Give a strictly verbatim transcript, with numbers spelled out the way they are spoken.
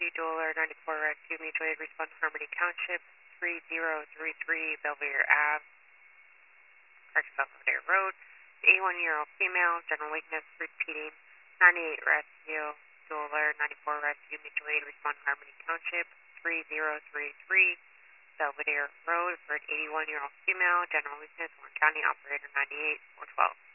Rescue, Dueler, ninety-four Rescue, Mutual Aid Response, Harmony Township, three zero three three Belvedere Ave, correction, Belvedere Road. eighty-one-year-old female, general weakness, repeating, ninety-eight Rescue, Dueler, ninety-four Rescue, Mutual Aid Response, Harmony Township, three zero three three Belvedere Road for an eighty-one-year-old female, general weakness, Warren County, operator ninety-eight four twelve.